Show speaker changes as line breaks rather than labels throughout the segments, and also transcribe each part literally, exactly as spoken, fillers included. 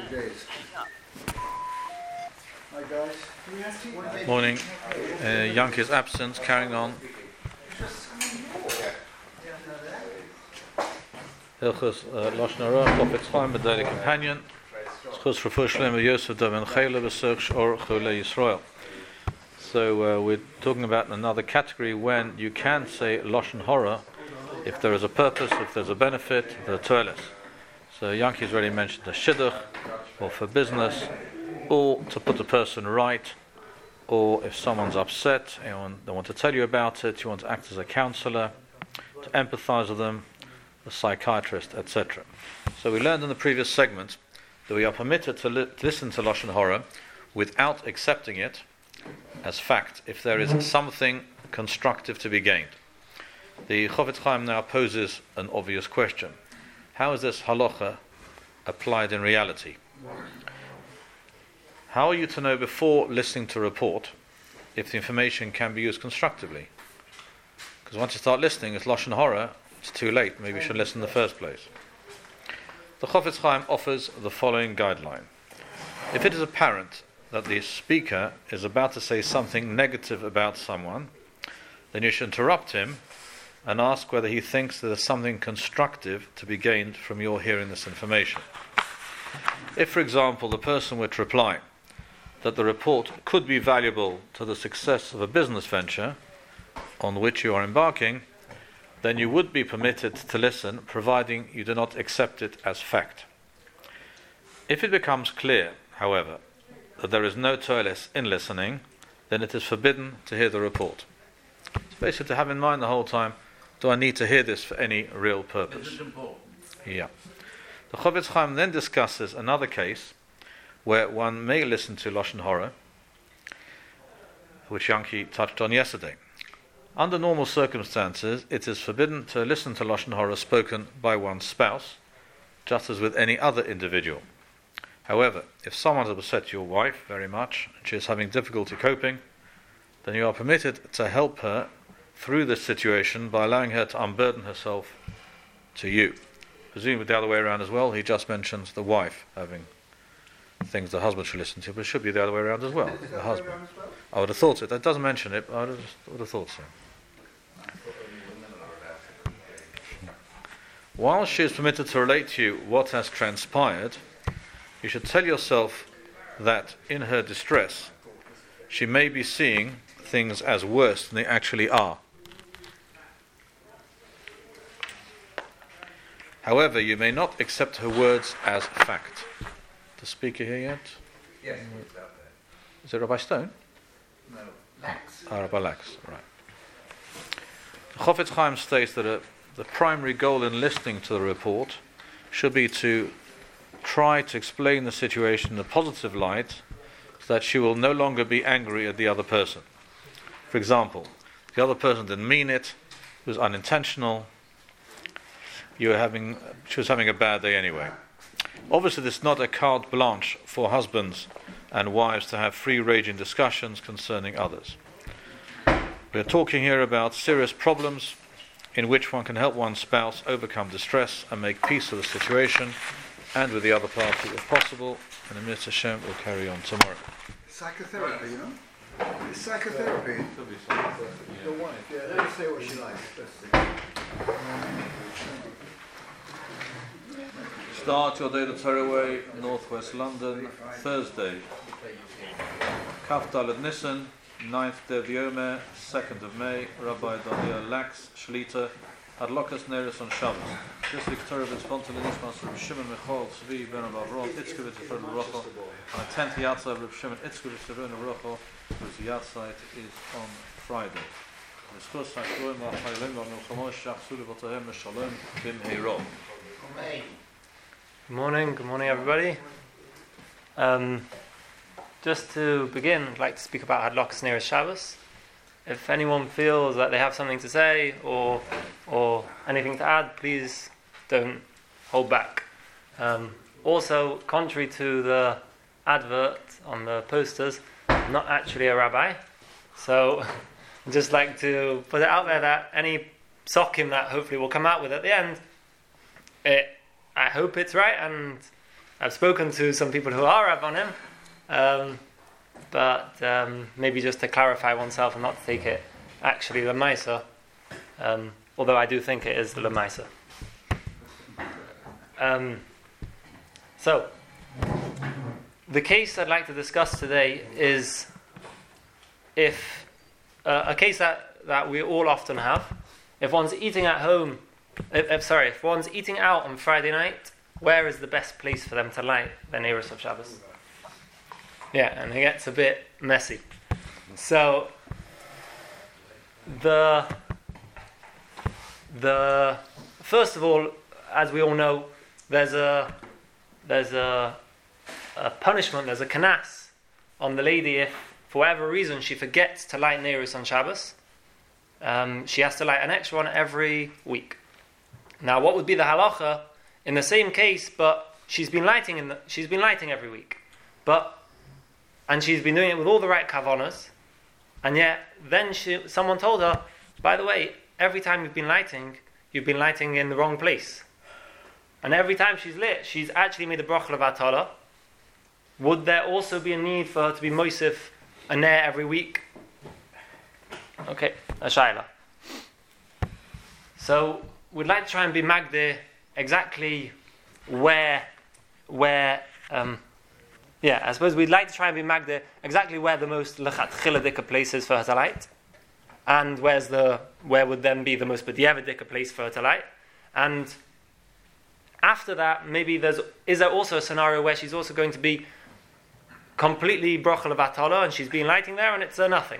days. Hi guys.
Morning. Uh, Yankee's absence, carrying on. Hilchos Lashon Hara, Chofetz Chaim, the Daily Companion. Schus Refuah Shlema Yosef Daven Chayla B'Serch Or Chulei Yisrael. So uh, we're talking about another category when you can say Lashon Hara if there is a purpose, if there's a benefit, if there's a toilet. So Yankee's already mentioned the shidduch, or for business, or to put the person right, or if someone's upset, you want, they want to tell you about it, you want to act as a counselor, to empathize with them, a psychiatrist, et cetera. So we learned in the previous segment that we are permitted to, li- to listen to Lashon Hara without accepting it as fact if there is something constructive to be gained. The Chofetz Chaim now poses an obvious question. How is this halacha applied in reality? How are you to know before listening to a report if the information can be used constructively? Because once you start listening, it's Lashon Hara, it's too late. Maybe you should listen in the first place. The Chofetz Chaim offers the following guideline. If it is apparent that the speaker is about to say something negative about someone, then you should interrupt him and ask whether he thinks there is something constructive to be gained from your hearing this information. If, for example, the person were to reply that the report could be valuable to the success of a business venture on which you are embarking, then you would be permitted to listen, providing you do not accept it as fact. If it becomes clear, however, that there is no toilet in listening, then it is forbidden to hear the report. It's basically to have in mind the whole time, do I need to hear this for any real purpose?
Is it important?
Yeah. The Chofetz Chaim then discusses another case where one may listen to Lashon Hara, which Yankee touched on yesterday. Under normal circumstances, it is forbidden to listen to Lashon Hara spoken by one's spouse, just as with any other individual. However, if someone has upset your wife very much, and she is having difficulty coping, then you are permitted to help her through this situation by allowing her to unburden herself to you. Presumably the other way around as well. He just mentions the wife having things the husband should listen to, but it should be the other way around as well.
Is it
The
the other way
husband.
around as well?
I would have thought it. That doesn't mention it, but I would have, would have thought so. While she is permitted to relate to you what has transpired, you should tell yourself that in her distress, she may be seeing things as worse than they actually are. However, you may not accept her words as fact. The speaker here yet?
Yes, it's out there.
Is it Rabbi Stone?
No, Lax.
Ah, Rabbi Lax, right. The Chofetz Chaim states that a, the primary goal in listening to the report should be to try to explain the situation in a positive light so that she will no longer be angry at the other person. For example, the other person didn't mean it, it was unintentional, you were having, she was having a bad day anyway. Obviously, this is not a carte blanche for husbands and wives to have free-ranging discussions concerning others. We are talking here about serious problems in which one can help one's spouse overcome distress and make peace with the situation and with the other party if possible, and the Mitzvah Hashem will carry on tomorrow.
Psychotherapy, you know? It's psychotherapy. The wife, yeah, let her say what she likes.
Start your day the Torah Northwest London, Thursday. Kaf Dalet Nisan, ninth Dev Yomer, second of May, Rabbi Daniel Lax, Shlita, Adlokas Neris on Shabbos. This week Torah been sponsored in this month of Shimon Michal, Tzvi, Ben Avron, Itzkevitz, Fred Barucho, on a tenth Yatzah of Shimon Itzkevitz, Ben Barucho, whose Yatzah is on Friday. Discuss Hashloim, V'Chayilim, V'Milchamos, Shachsuli, V'Tahem, V'Shalom, Bim Heirov.
Good morning, good morning everybody. Um, just to begin, I'd like to speak about Hadlokas Neris Shabbos. If anyone feels that they have something to say or or anything to add, please don't hold back. Um, also, contrary to the advert on the posters, I'm not actually a rabbi, so I'd just like to put it out there that any psokim that hopefully will come out with at the end, it I hope it's right, and I've spoken to some people who are Rabbanim, um, but um, maybe just to clarify oneself and not to take it actually Lamaisa, um, although I do think it is the Lamaisa. Um, so, the case I'd like to discuss today is if uh, a case that, that we all often have. If one's eating at home, if, if, sorry, if one's eating out on Friday night, where is the best place for them to light their Neiros of Shabbos? Yeah, and it gets a bit messy. So, the the first of all, as we all know, there's a there's a, a punishment, there's a kanas on the lady if, for whatever reason, she forgets to light Neiros on Shabbos. Um, she has to light an extra one every week. Now, what would be the halacha in the same case? But she's been lighting in the, she's been lighting every week, but and she's been doing it with all the right kavanas, and yet then she, someone told her, by the way, every time you've been lighting, you've been lighting in the wrong place. And every time she's lit, she's actually made a bracha levatala. Would there also be a need for her to be moisif a ner every week? Okay, a shaila. So we'd like to try and be magdir exactly where, where, um, yeah, I suppose we'd like to try and be magdir exactly where the most lechatchila dika place is for her to light, and where's the where would then be the most b'diavad dika place for her to light, and after that, maybe there's is there also a scenario where she's also going to be completely brocha levatala and she's been lighting there and it's a nothing.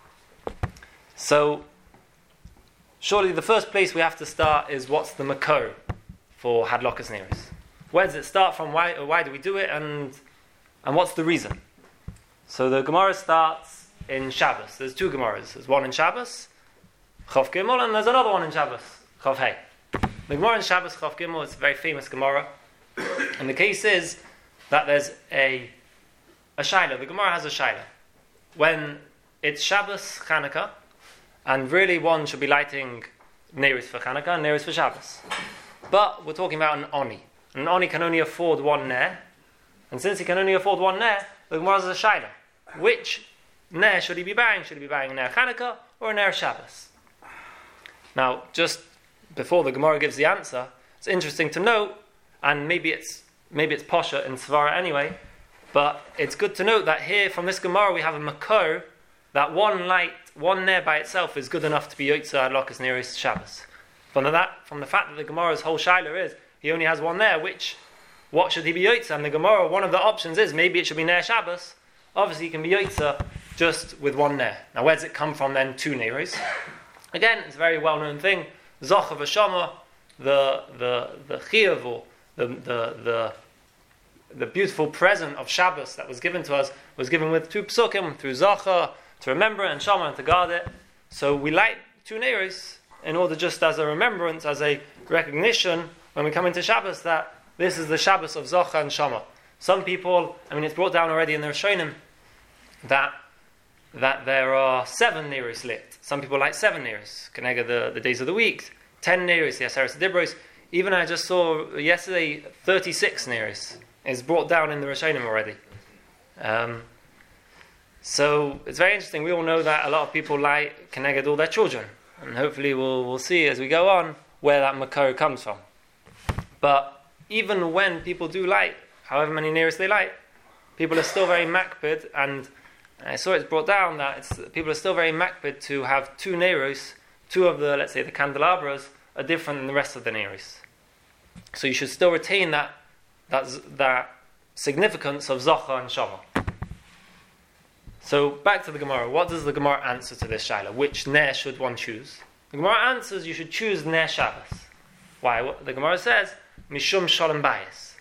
So surely the first place we have to start is what's the makor for hadlokas neiros? Where does it start from? Why why do we do it? And and what's the reason? So the Gemara starts in Shabbos. There's two Gemaras. There's one in Shabbos, Chav Gimel, and there's another one in Shabbos, Chav Hey. The Gemara in Shabbos, Chav Gimel, is a very famous Gemara. And the case is that there's a a shaila. The Gemara has a shaila. When it's Shabbos, Chanukah, and really one should be lighting Neiros for Chanukah and Neiros for Shabbos. But we're talking about an Oni. An Oni can only afford one Ner. And since he can only afford one Ner, the Gemara has a shaila. Which Ner should he be buying? Should he be buying a Ner Chanukah or a Ner Shabbos? Now, just before the Gemara gives the answer, it's interesting to note, and maybe it's maybe it's posher in Svara anyway, but it's good to note that here from this Gemara we have a makor that one light, one Ner by itself is good enough to be Yotza Hadlokas Neiros Shabbos. From that, from the fact that the Gemara's whole shaila is he only has one Ner, which what should he be Yotza? And the Gemara, one of the options is maybe it should be Ner Shabbos. Obviously, he can be Yotza just with one Ner. Now, where does it come from then? Two Neiros. Again, it's a very well-known thing. Zocha v'shama, the the the chiyuv, or the the the the beautiful present of Shabbos that was given to us was given with two psukim through Zocha to remember and shama and to guard it. So we light two Neiros in order just as a remembrance, as a recognition when we come into Shabbos that this is the Shabbos of Zocha and Shama. Some people, I mean, it's brought down already in the Rishonim that that there are seven Neiros lit. Some people light seven Neiros, Kenega the, the days of the week, ten Neiros, the Aseres Dibros. Even I just saw yesterday thirty-six Neiros is brought down in the Rishonim already. Um, so it's very interesting. We all know that a lot of people light Keneged all their children, and hopefully we'll we'll see as we go on where that makor comes from. But even when people do light, however many Neiros they light, people are still very makpid, and I saw it's brought down that it's, people are still very makpid to have two Neiros, two of the, let's say, the candelabras are different than the rest of the Neiros. So you should still retain that that that significance of Zocha and Shama. So back to the Gemara. What does the Gemara answer to this shaila? Which Ner should one choose? The Gemara answers you should choose Ner Shabbos. Why? What the Gemara says, Mishum Shalom Bayis.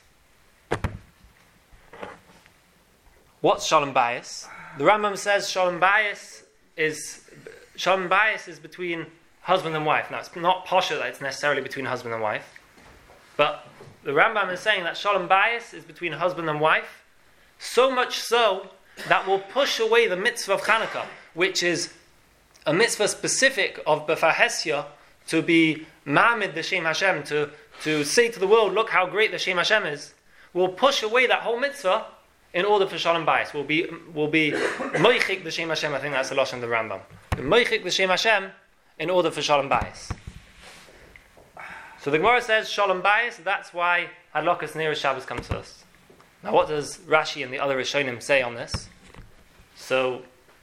What's Shalom Bayis? The Rambam says Shalom Bayis is Shalom Bayis is between husband and wife. Now it's not posher that it's necessarily between husband and wife, but the Rambam is saying that Shalom Bayis is between husband and wife, so much so that will push away the mitzvah of Chanukah, which is a mitzvah specific of B'fahesya, to be Ma'amid the Shem Hashem, to, to say to the world, look how great the Shem Hashem is, will push away that whole mitzvah in order for Shalom Bayis. Will be will be Moichik L'Shem Hashem. I think that's the Lashon of the Rambam. Moichik L'Shem Hashem in order for Shalom Bayis. So the Gemara says Shalom Bayis. That's why Hadlakas Neiros Shabbos comes first. Now, what does Rashi and the other Rishonim say on this? So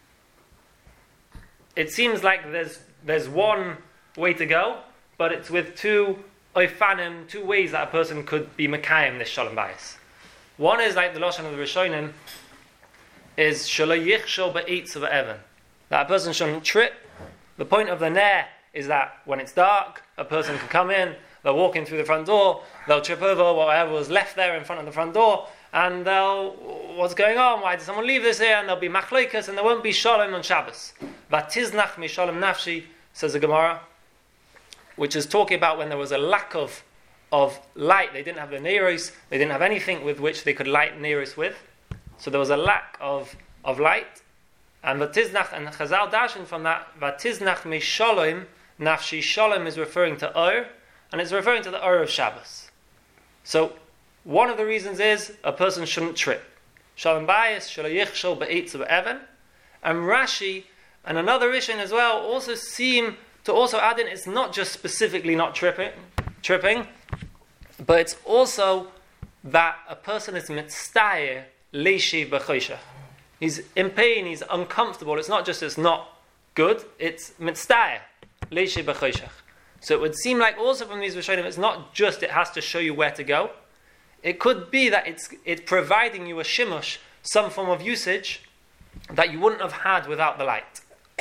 it seems like there's there's one way to go, but it's with two oifanim, two ways that a person could be mekayim this Shalom Bayis. One is like the Lashon of the Rishonim is Shelo Yichshol Ba'itz of Evan. That a person shouldn't trip. The point of the Ner is that when it's dark, a person can come in, they'll walk in through the front door, they'll trip over whatever was left there in front of the front door, and they'll, what's going on? Why did someone leave this here? And there'll be machloikas, and there won't be shalom on Shabbos. Vatiznach mi shalom nafshi, says the Gemara, which is talking about when there was a lack of of light. They didn't have the neiros, they didn't have anything with which they could light neiros with. So there was a lack of, of light. And vatiznach, and Chazal dashin from that, vatiznach mi shalom nafshi, shalom is referring to Or, and it's referring to the Or of Shabbos. So one of the reasons is a person shouldn't trip. Shalom Bayis, Shelo Yichshol Ba'itz Ba'evan. And Rashi and another Rishon as well also seem to also add in, it's not just specifically not tripping, tripping, but it's also that a person is mitztayer leishi b'choshech. He's in pain, he's uncomfortable. It's not just it's not good, it's mitztayer leishi b'choshech. So it would seem like also from these Rishonim, it's not just it has to show you where to go. It could be that it's it's providing you a shimush, some form of usage that you wouldn't have had without the light.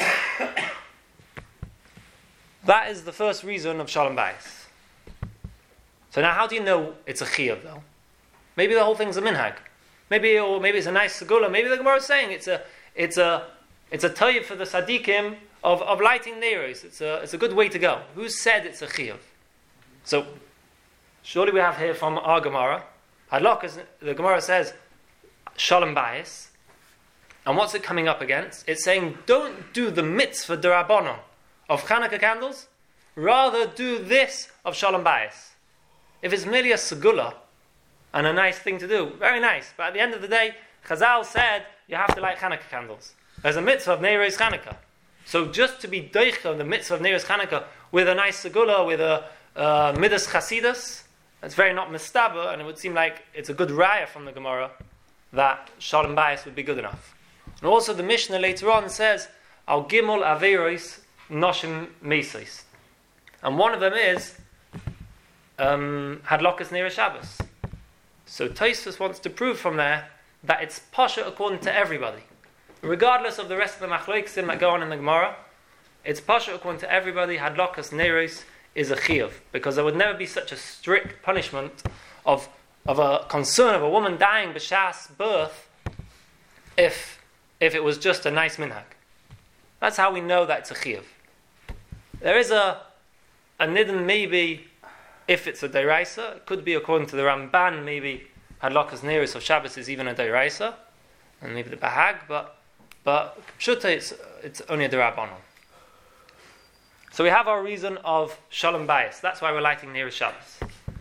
That is the first reason of Shalom Bayis. So now how do you know it's a chiyuv though? Maybe the whole thing's a minhag. Maybe or maybe it's a nice segula. Maybe the Gemara is saying it's a it's a it's a toyev for the tzaddikim of, of lighting neiros. It's a it's a good way to go. Who said it's a chiyuv? So surely we have here from our Gemara. Hadlakas, the Gemara says Shalom Bayis. And what's it coming up against? It's saying don't do the mitzvah d'Rabbanan of Chanukah candles, rather do this of Shalom Bayis. If it's merely a segula and a nice thing to do, very nice, but at the end of the day, Chazal said you have to light Chanukah candles. There's a mitzvah of Neiros Chanukah. So just to be doicha the mitzvah of Neiros Chanukah with a nice segula, with a uh, midas chasidus, that's very not mistaber, and it would seem like it's a good raya from the Gemara that Shalom Bayis would be good enough. And also the Mishnah later on says, Al Gimel Averos Noshim Mesos. And one of them is um, Hadlakas Neiros Shabbos. So Tosfos wants to prove from there that it's pasha according to everybody. Regardless of the rest of the machloiksim that go on in the Gemara, it's pasha according to everybody. Hadlakas Neiros is a chiyuv, because there would never be such a strict punishment of of a concern of a woman dying b'shas birth if if it was just a nice minhag. That's how we know that it's a chiyuv. There is a a nidin maybe if it's a deiraisa. It could be according to the Ramban, maybe Hadlakas Neiros of Shabbos is even a deiraisa, and maybe the Bahag, but but pshuta it's it's only a derabbanon. So we have our reason of Shalom Bayis. That's why we're lighting Neiros Shabbos.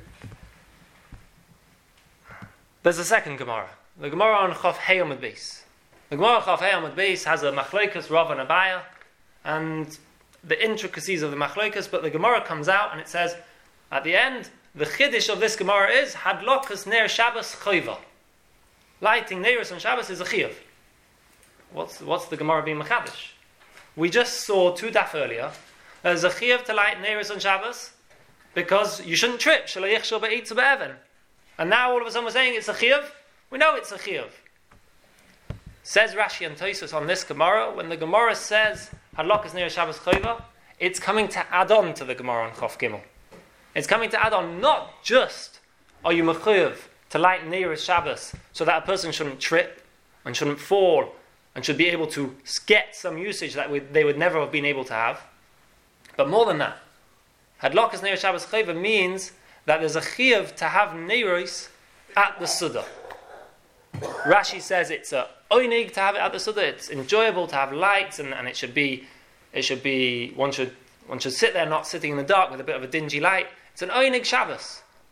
There's a second Gemara. The Gemara on Chaf Hei Amud Beis. The Gemara on Chaf Hei Amud Beis has a machloikas Rav and Abaya, and the intricacies of the machloikas, but the Gemara comes out and it says, at the end, the chiddush of this Gemara is Hadlakas Ner Shabbos Chayva. Lighting Neiros on Shabbos is a chiyuv. What's what's the Gemara being machadish? We just saw two daf earlier. There's a chiyuv to light Neiros on Shabbos because you shouldn't trip. Shelo Yichshol Ba'itz Ba'evan. And now all of a sudden we're saying it's a chiyuv. We know it's a chiyuv. Says Rashi and Tosfos on this Gemara, when the Gemara says Hadlakas Neiros Shabbos Chayva, it's coming to add on to the Gemara on Chof Gimel. It's coming to add on not just are you mechuyev to light Neiros Shabbos so that a person shouldn't trip and shouldn't fall and should be able to get some usage that we, they would never have been able to have. But more than that, Hadlakas Neiros Shabbos Chayva means that there's a chiyuv to have Neiros at the Suda. Rashi says it's a oinig to have it at the Suda. It's enjoyable to have lights, and, and it should be, it should be, one should one should sit there not sitting in the dark with a bit of a dingy light. It's an oinig Shabbos.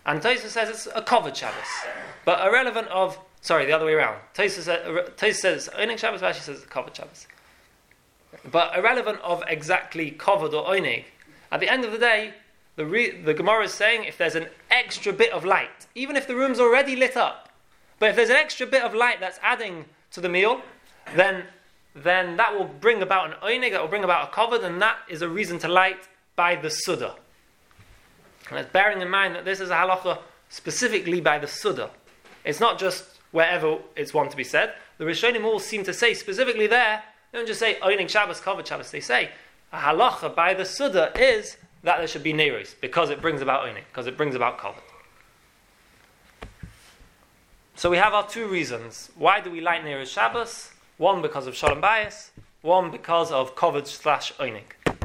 And Tosfos says it's a covered Shabbos. But irrelevant of, sorry, the other way around. Tosfos says, says it's Oinig Shabbos, Rashi says it's covered Shabbos. But irrelevant of exactly covered or Oinig, at the end of the day, the, re, the Gemara is saying if there's an extra bit of light, even if the room's already lit up, but if there's an extra bit of light that's adding to the meal, then then that will bring about an oinig, that will bring about a covered, and that is a reason to light by the Suda. And it's bearing in mind that this is a halacha specifically by the Suda. It's not just wherever it's one to be said. The Rishonim all seem to say specifically there, they don't just say oinig Shabbos, covered Shabbos, they say a halacha by the Suda is that there should be neiros, because it brings about oinig, because it brings about covered. So we have our two reasons. Why do we light neiros Shabbos? One because of Shalom Bayis, one because of covered slash oinig.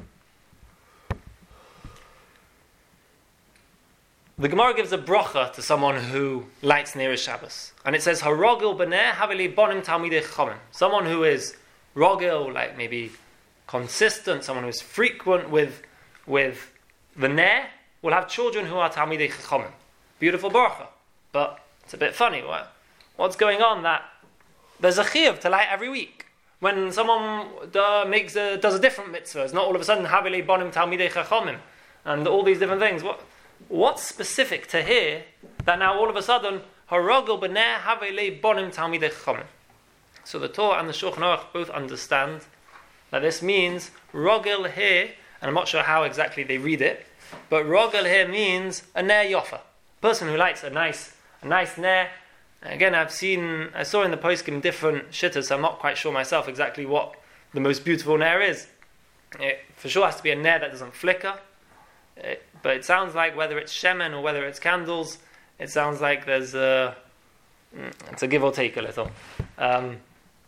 The Gemara gives a bracha to someone who lights neiros Shabbos, and it says harogil b'ner haveli bonim talmidei chachamim. Someone who is rogil, like maybe consistent, someone who is frequent with with the ner, will have children who are talmidei chachamim. Beautiful bracha, but it's a bit funny. What, what's going on? That there's a chiyuv to light every week. When someone uh, makes a, does a different mitzvah, it's not all of a sudden havili bonim talmidei chachamim and all these different things. What what's specific to here that now all of a sudden harogel b'ner havili bonim talmidei chachamim? So the Torah and the Shulchan Aruch both understand that this means rogel here, and I'm not sure how exactly they read it, but rogel here means a ner yofa, person who lights a nice a nice ner. Again, I've seen, I saw in the poskim different shittas, so I'm not quite sure myself exactly what the most beautiful ner is. It for sure has to be a ner that doesn't flicker, it, but it sounds like whether it's shemen or whether it's candles, it sounds like there's a, it's a give or take a little. Um,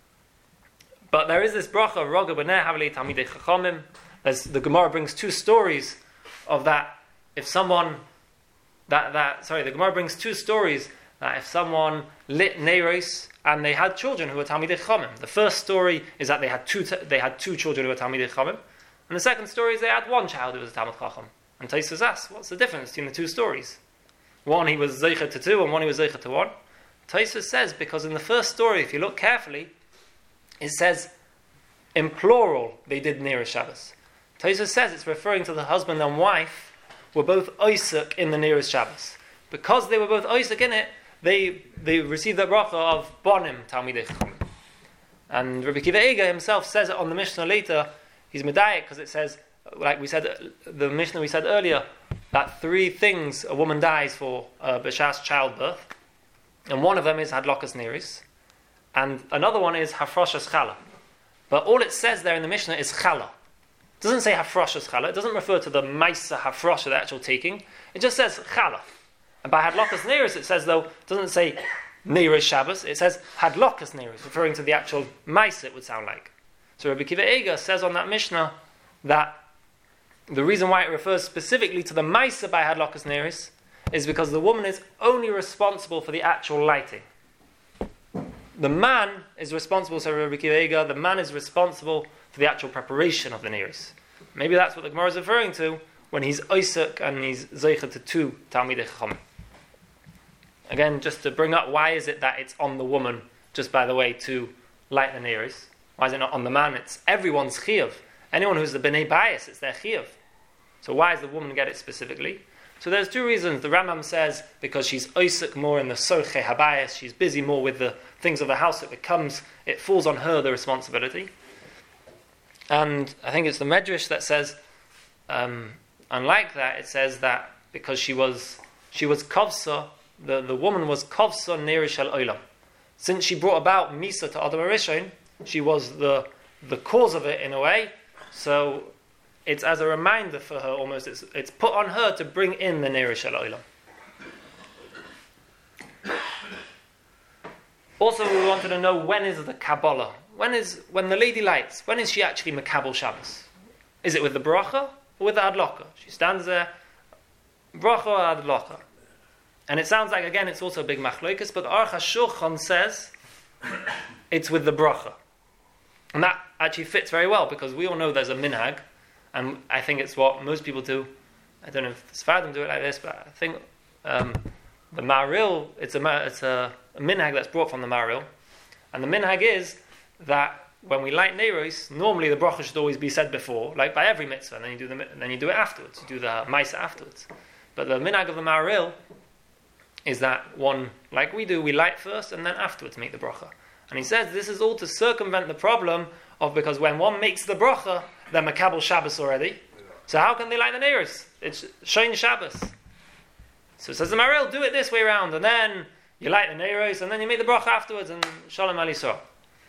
but there is this bracha, roga b'ner havli talmidei chachamim. The Gemara brings two stories of that. If someone, that, that sorry, the Gemara brings two stories that if someone lit neiros and they had children who were talmidei chachamim. The first story is that they had two t- they had two children who were talmidei chachamim, and the second story is they had one child who was a talmid chacham. And Tosfos asks, what's the difference between the two stories? One he was zeicher to two, and one he was zeicher to one. Tosfos says because in the first story, if you look carefully, it says in plural they did neiros Shabbos. Tosfos says it's referring to the husband and wife were both oisek in the neiros Shabbos. Because they were both oisek in it, They they received the bracha of bonim talmidei chachamim, and Rabbi Akiva Eiger himself says it on the Mishnah later. He's medayek because it says, like we said, the Mishnah we said earlier, that three things a woman dies for uh, b'shas childbirth, and one of them is hadlokas neiros, and another one is hafroshas chala. But all it says there in the Mishnah is chala. It doesn't say hafroshas chala. It doesn't refer to the maisa hafrosha, the actual taking. It just says chala. And by hadlokas neiros, it says though, it doesn't say neiros Shabbos, it says hadlokas neiros, referring to the actual maisa, it would sound like. So Rabbi Akiva Eiger says on that Mishnah that the reason why it refers specifically to the maisa by hadlokas neiros is because the woman is only responsible for the actual lighting. The man is responsible, so Rabbi Akiva Eiger, the man is responsible for the actual preparation of the neiros. Maybe that's what the Gemara is referring to when he's oisek and he's zeicher to two talmidei chachamim. Again, just to bring up, why is it that it's on the woman, just by the way, to light the neiros? Why is it not on the man? It's everyone's chiyuv. Anyone who's the b'nei bayis, it's their chiyuv. So why does the woman get it specifically? So there's two reasons. The Rambam says because she's oisek more in the sorchei habayis, she's busy more with the things of the house, it becomes, it falls on her the responsibility. And I think it's the Medrash that says, um, unlike that, it says that because she was she was kovsa, the, the woman was kovsa neiros shel olam. Since she brought about misa to Adam HaRishon, she was the the cause of it in a way. So it's as a reminder for her almost. It's it's put on her to bring in the neiros shel olam. Also, we wanted to know when is the Kabbalah. When is when the lady lights? When is she actually Makabel Shabbos? Is it with the bracha or with the adloka? She stands there, bracha or adloka. And it sounds like, again, it's also a big machlokas, but the Aruch HaShulchan says it's with the bracha. And that actually fits very well, because we all know there's a minhag, and I think it's what most people do. I don't know if the Sfaradim do it like this, but I think um, the Maharil, it's a it's a, a minhag that's brought from the Maharil, and the minhag is that when we light neiros, normally the bracha should always be said before, like by every mitzvah, and then you do the then you do it afterwards. You do the ma'isa afterwards. But the minhag of the Maharil is that one, like we do, we light first and then afterwards make the bracha. And he says this is all to circumvent the problem of because when one makes the bracha, they're makabel Shabbos already. So how can they light the neiros? It's Shoin Shabbos. So it says the Maharil, do it this way around, and then you light the neiros, and then you make the bracha afterwards, and Shalom Al Yisrael.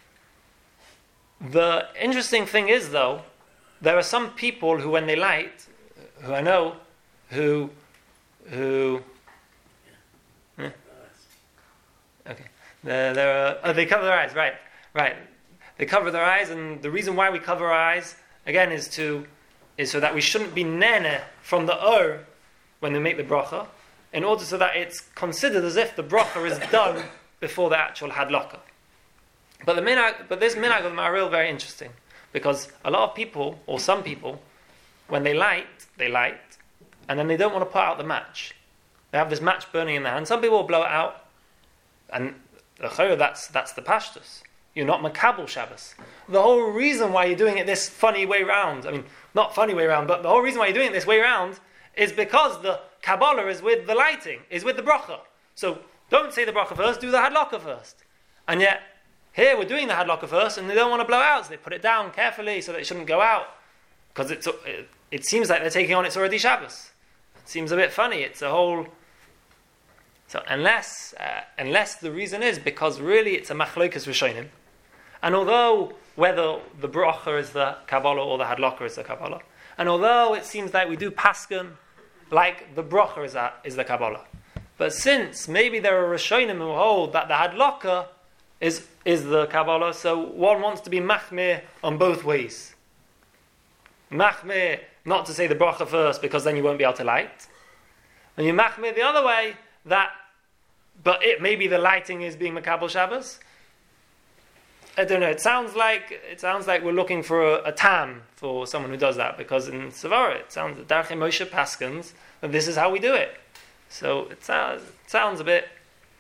The interesting thing is, though, there are some people who, when they light, who I know, who, who, yeah. okay, there, there are, oh, they cover their eyes, right, right. They cover their eyes, and the reason why we cover our eyes, again, is to, is so that we shouldn't be nene from the or when they make the bracha, in order so that it's considered as if the bracha is done before the actual hadlaka. But the minhag, but this minhag of the Maharil very interesting, because a lot of people, or some people, when they light, they light, and then they don't want to put out the match. They have this match burning in their hand. Some people will blow it out, and that's that's the pashtus. You're not makabel Shabbos. The whole reason why you're doing it this funny way round, I mean, not funny way round, but the whole reason why you're doing it this way round is because the Kabbalah is with the lighting, is with the bracha. So don't say the bracha first, do the hadlaka first. And yet, here we're doing the hadlaka first, and they don't want to blow out, so they put it down carefully so that it shouldn't go out. Because it's, it, it seems like they're taking on it's already Shabbos. It seems a bit funny. It's a whole... So unless uh, unless the reason is because really it's a machlokas rishonim, and although whether the bracha is the Kabbalah or the hadlaka is the Kabbalah, and although it seems like we do paskin like the bracha is, a, is the Kabbalah, but since maybe there are rishonim who hold that the hadlaka is is the Kabbalah, so one wants to be machmir on both ways. Machmir, not to say the bracha first because then you won't be able to light, and you machmir the other way, that, but it maybe the lighting is being makabel Shabbos. I don't know. It sounds like it sounds like we're looking for a, a tam for someone who does that, because in Savara it sounds Darchei Moshe Paskins that this is how we do it. So it sounds it sounds a bit.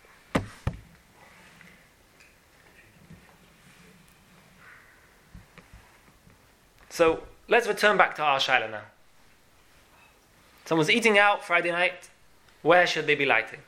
So let's return back to our shaila now. Someone's eating out Friday night. Where should they be lighting?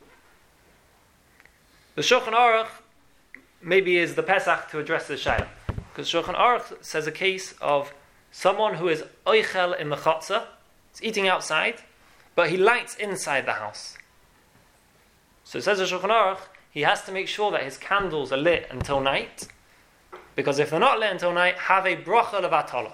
The Shulchan Aruch maybe is the Pesach to address this shaila, because Shulchan Aruch says a case of someone who is oichel in the chotzer, he's eating outside, but he lights inside the house. So it says in Shulchan Aruch, he has to make sure that his candles are lit until night, because if they're not lit until night, have a bracha levatala.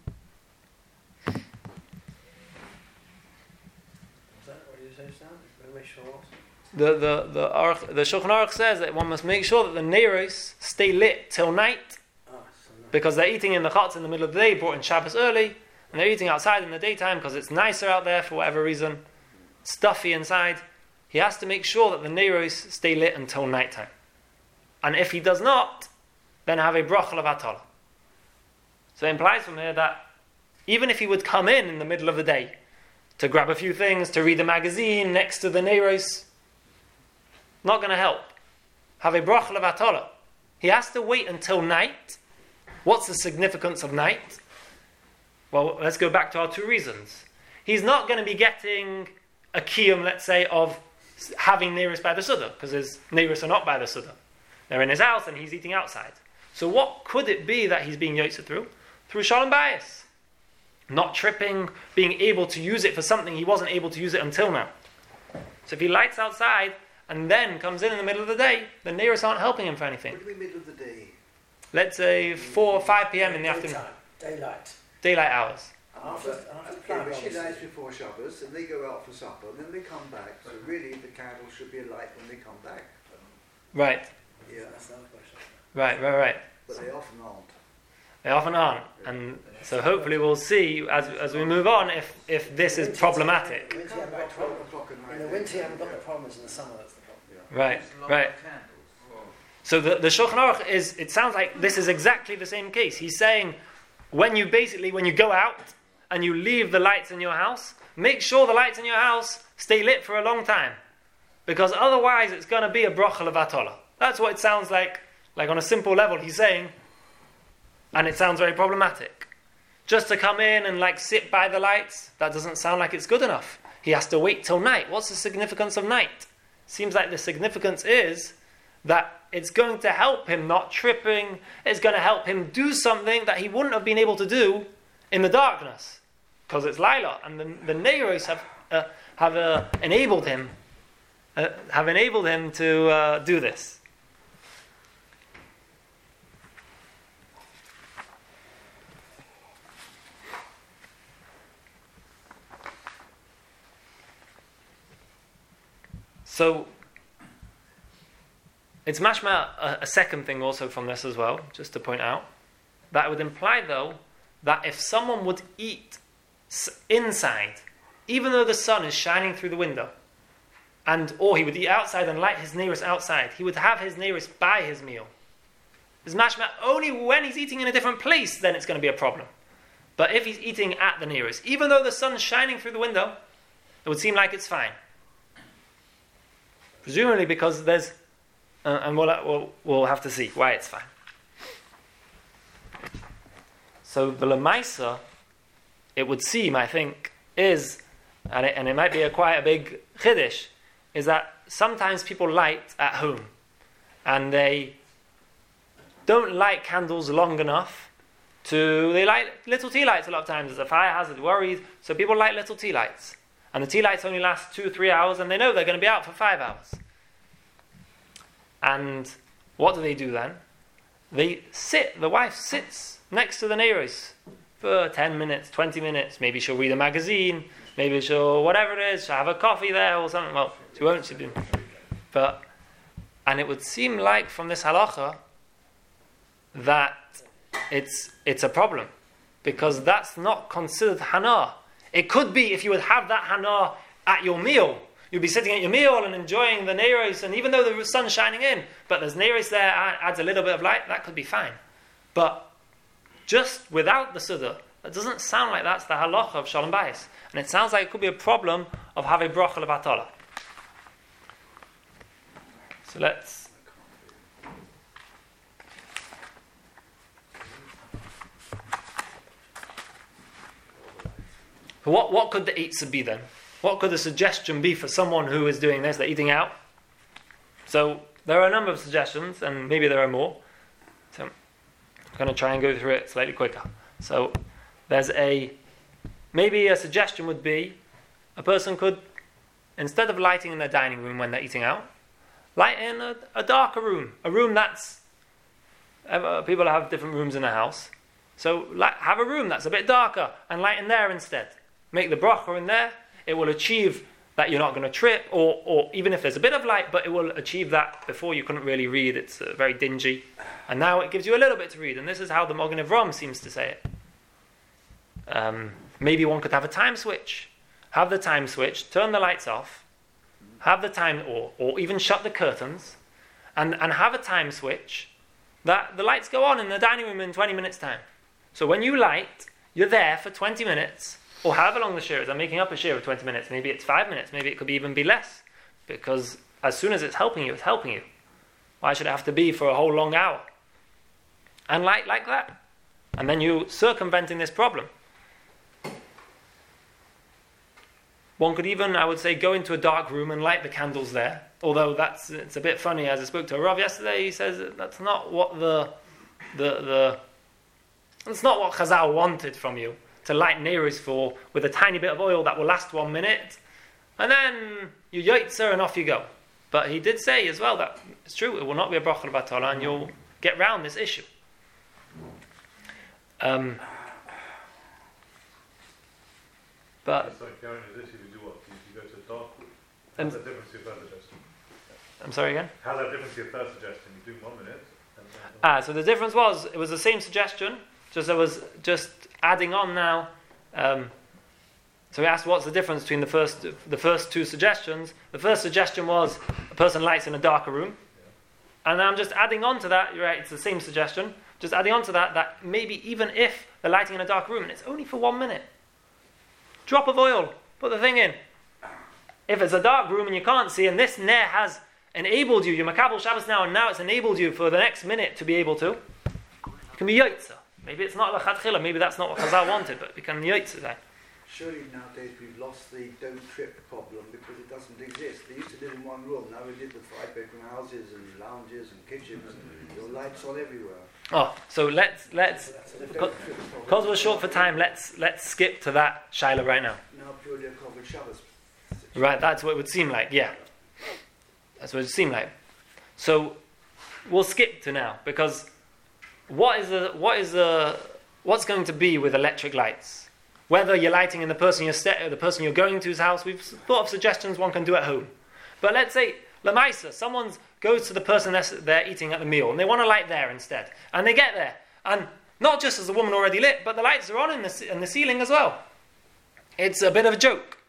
The the the Aruch, the Shulchan Aruch says that one must make sure that the neiros stay lit till night, because they're eating in the chutz in the middle of the day, brought in Shabbos early, and they're eating outside in the daytime because it's nicer out there for whatever reason, stuffy inside. He has to make sure that the neiros stay lit until nighttime, and if he does not, then have a bracha levatala. So it implies from here that even if he would come in in the middle of the day to grab a few things, to read a magazine next to the neiros, not going to help. Have a bracha levatala. He has to wait until night. What's the significance of night? Well, let's go back to our two reasons. He's not going to be getting a kiyum, let's say, of having neiros by the suda, because his neiros are not by the suda. They're in his house and he's eating outside. So what could it be that he's being yotze through? Through shalom bayis. Not tripping, being able to use it for something he wasn't able to use it until now. So if he lights outside and then comes in in the middle of the day, the neiros aren't helping him for anything.
What do you mean middle of the day?
Let's say four or five p.m. in the afternoon.
Daylight.
Daylight hours.
After, after
Okay,
plan,
but she
obviously.
lights before Shabbos, and they go out for supper, and then they come back. So really, the candle should be alight when they come back.
Right,
Yeah,
That's another question.
right, right, right.
but they often aren't.
They often aren't. And so hopefully we'll see as as we move on if, if this is problematic.
In the winter, you haven't got
twelve
problem.
o'clock at night.
In the winter, you haven't got the problems. In the summer, that's the problem.
Right, right. So the, the Shulchan Aruch is, it sounds like this is exactly the same case. He's saying when you basically, when you go out and you leave the lights in your house, make sure the lights in your house stay lit for a long time. Because otherwise it's going to be a bracha levatola. That's what it sounds like, like on a simple level he's saying, and it sounds very problematic. Just to come in and like sit by the lights, that doesn't sound like it's good enough. He has to wait till night. What's the significance of night? Seems like the significance is that it's going to help him not tripping. It's going to help him do something that he wouldn't have been able to do in the darkness, because it's Laila, and the, the Neiros have uh, have uh, enabled him uh, have enabled him to uh, do this. So it's mashma a, a second thing also from this as well, just to point out, that it would imply though that if someone would eat s- inside, even though the sun is shining through the window, and or he would eat outside and light his neiros outside, he would have his neiros by his meal. It's mashma only when he's eating in a different place, then it's going to be a problem. But if he's eating at the neiros, even though the sun's shining through the window, it would seem like it's fine. Presumably because there's, uh, and we'll, we'll, we'll have to see why it's fine. So the Lemaisa, it would seem, I think, is, and it, and it might be a quite a big chiddush, is that sometimes people light at home, and they don't light candles long enough to, they light little tea lights a lot of times. There's a fire hazard, worried, so people light little tea lights. And the tea lights only last two or three hours, and they know they're going to be out for five hours. And what do they do then? They sit, the wife sits next to the neiros for ten minutes, twenty minutes. Maybe she'll read a magazine, maybe she'll, whatever it is, she'll have a coffee there or something. Well, she won't, she'll be. But, and it would seem like from this halacha that it's, it's a problem, because that's not considered hana. It could be if you would have that hana at your meal. You'd be sitting at your meal and enjoying the neiros, and even though the sun's shining in, but there's neiros there, adds a little bit of light, that could be fine. But just without the Suda, that doesn't sound like that's the halacha of Shalom Bayis. And it sounds like it could be a problem of having bracha levatola. So let's... What, what could the eitzah be then? What could the suggestion be for someone who is doing this, they're eating out? So there are a number of suggestions, and maybe there are more. So I'm going to try and go through it slightly quicker. So there's a, maybe a suggestion would be, a person could, instead of lighting in their dining room when they're eating out, light in a, a darker room, a room that's, uh, people have different rooms in the house. So light, have a room that's a bit darker and light in there instead. Make the bracha in there. It will achieve that you're not going to trip, or, or even if there's a bit of light, but it will achieve that. Before you couldn't really read, it's uh, very dingy. And now it gives you a little bit to read, and this is how the Magen Avraham seems to say it. Um, maybe one could have a time switch. Have the time switch, turn the lights off, have the time, or, or even shut the curtains, and, and have a time switch that the lights go on in the dining room in twenty minutes time. So when you light, you're there for twenty minutes, or however long the share is. I'm making up a share of twenty minutes. Maybe it's five minutes. Maybe it could even be less. Because as soon as it's helping you, it's helping you. Why should it have to be for a whole long hour? And light like that. And then you're circumventing this problem. One could even, I would say, go into a dark room and light the candles there. Although that's it's a bit funny. As I spoke to a Rav yesterday, he says that that's not what the the the that's not what Chazal wanted from you, to light neiros for with a tiny bit of oil that will last one minute, and then you yotzer and off you go. But he did say as well that it's true, it will not be a bracha levatola, and you'll get round this issue. Um, but
it's like going to this, if you do what? If you go to a dark room.
And-
How's that different to your first suggestion?
I'm sorry again?
How's that different to your first suggestion? You do one minute. And then
Ah, so the difference was, it was the same suggestion, just I was just adding on now. Um, so we asked what's the difference between the first the first two suggestions. The first suggestion was a person lights in a darker room. And I'm just adding on to that, you're right, it's the same suggestion, just adding on to that, that maybe even if they're lighting in a dark room, and it's only for one minute, drop of oil, put the thing in. If it's a dark room and you can't see, and this ner has enabled you, you're Makabel Shabbos now, and now it's enabled you for the next minute to be able to, you can be Yotza. Maybe it's not L'chatchila, maybe that's not what Chazal wanted, but we can Yotza that.
Surely nowadays we've lost the don't trip problem because it doesn't exist. They used to live in one room, now we live with five bedroom houses and lounges and kitchens, and there are lights on everywhere.
Oh, so let's, let's, because, because we're short for time, let's let's skip to that Shaila right now.
Now purely a covered Shabbos.
Right, that's what it would seem like, yeah. That's what it would seem like. So we'll skip to now, because what is the what is the what's going to be with electric lights? Whether you're lighting in the person you're st- the person you're going to's house, we've thought of suggestions one can do at home. But let's say Lamaisa, someone goes to the person they're, they're eating at the meal, and they want to light there instead, and they get there, and not just as the woman already lit, but the lights are on in the in the ceiling as well. It's a bit of a joke.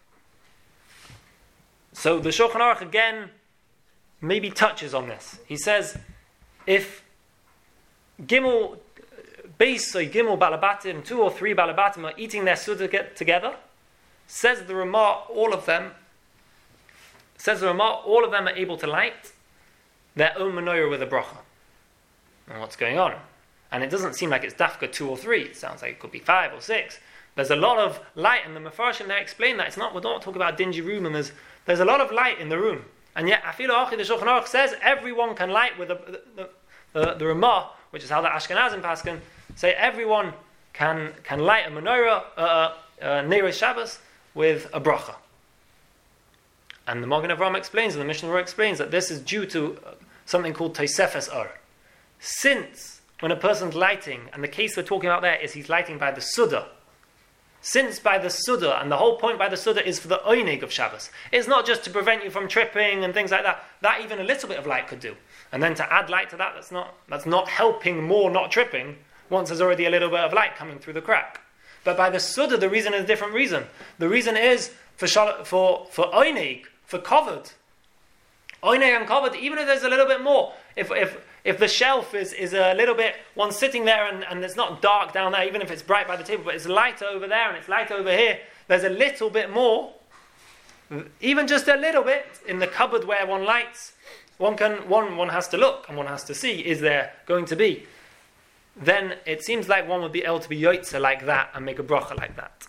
So the Shulchan Aruch again maybe touches on this. He says, if Gimel, Beis or Gimel Balabatim, two or three Balabatim are eating their Suda together, says the Ramah, all of them, says the Ramah, all of them are able to light their own menorah with a bracha. And what's going on? And it doesn't seem like it's dafka two or three. It sounds like it could be five or six. There's a lot of light, and the Mefarshim there explain that it's not. We're not talking about a dingy room, and there's there's a lot of light in the room. And yet, Afilu Achi, the Shulchan Aruch says everyone can light with a, the the, the, the Ramah, which is how the Ashkenazim Paskin say everyone can can light a menorah, uh, uh, Neiros Shabbos, with a bracha. And the Magen Avraham explains, and the Mishnah Berurah explains that this is due to something called Tosefes Or. Since when a person's lighting, and the case we're talking about there is he's lighting by the Suda. Since by the Suda, and the whole point by the Suda is for the Oinig of Shabbos. It's not just to prevent you from tripping and things like that. That even a little bit of light could do. And then to add light to that, that's not that's not helping more not tripping, once there's already a little bit of light coming through the crack. But by the Suda, the reason is a different reason. The reason is for for for Oinig, for covered. Oinig and covered, even if there's a little bit more. If if If the shelf is, is a little bit, one sitting there and, and it's not dark down there, even if it's bright by the table, but it's lighter over there and it's lighter over here, there's a little bit more, even just a little bit, in the cupboard where one lights, one can one one has to look and one has to see, is there going to be? Then it seems like one would be able to be yotze like that and make a bracha like that.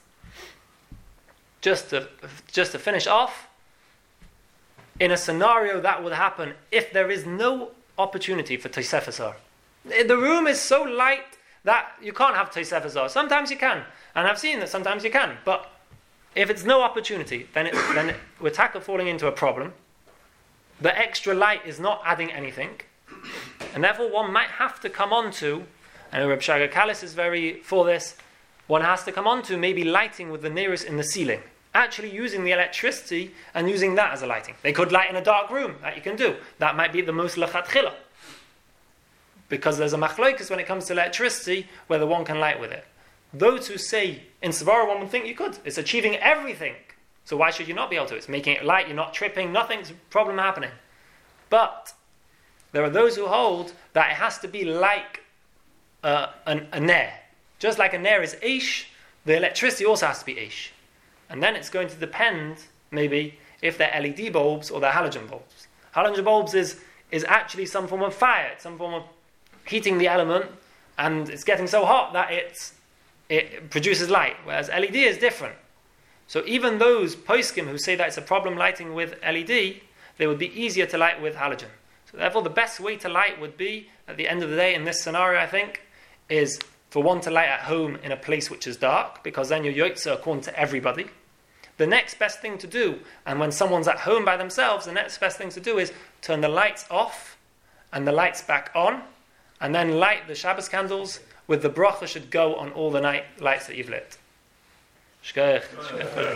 Just to, just to finish off, in a scenario that would happen if there is no opportunity for Tosefes Or. The room is so light that you can't have Tosefes Or. Sometimes you can, and I've seen that sometimes you can. But if it's no opportunity, then it, then it, we're tackle falling into a problem. The extra light is not adding anything, and therefore one might have to come on to, and Reb Shaga Kalis is very for this. One has to come on to maybe lighting with the nearest in the ceiling. Actually using the electricity and using that as a lighting. They could light in a dark room, that you can do. That might be the most lechatchila. Because there's a machlokas when it comes to electricity, whether one can light with it. Those who say, in Savara one would think you could. It's achieving everything. So why should you not be able to? It's making it light, you're not tripping, nothing's problem happening. But there are those who hold that it has to be like uh, an, a ner. Just like a ner is eish, the electricity also has to be eish. And then it's going to depend, maybe, if they're L E D bulbs or they're halogen bulbs. Halogen bulbs is, is actually some form of fire, it's some form of heating the element, and it's getting so hot that it's, it produces light, whereas L E D is different. So even those poskim who say that it's a problem lighting with L E D, they would be easier to light with halogen. So therefore the best way to light would be, at the end of the day, in this scenario I think, is for one to light at home in a place which is dark, because then your yotze according to everybody. The next best thing to do, and when someone's at home by themselves, the next best thing to do is turn the lights off and the lights back on, and then light the Shabbos candles with the bracha should go on all the night lights that you've lit. Shkoyach.
So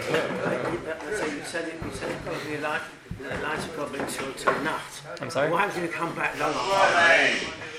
you said it, you said it probably light, lights probably till till night.
I'm sorry?
Why haven't you come back long?